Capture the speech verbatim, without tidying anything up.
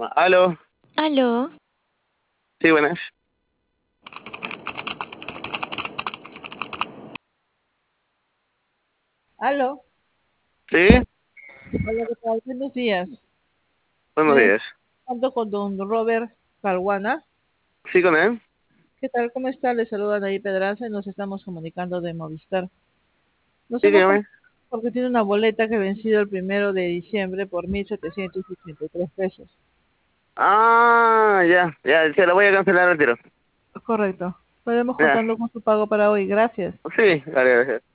Aló, Aló, sí, buenas. Aló, Sí, hola, ¿qué tal? Buenos días. buenos Me días. junto con don Robert Caruana. Sí, con él. ¿Qué tal? ¿Cómo está? Le saluda David Pedraza y nos estamos comunicando de Movistar. Nos Sí, hemos dígame. comunicado porque tiene una boleta que ha vencido el primero de diciembre por mil setecientos ochenta y tres pesos. Ah, ya, ya, se la voy a cancelar al tiro. Correcto. Podemos Ya, contando con su pago para hoy. Gracias. sí, vale, gracias.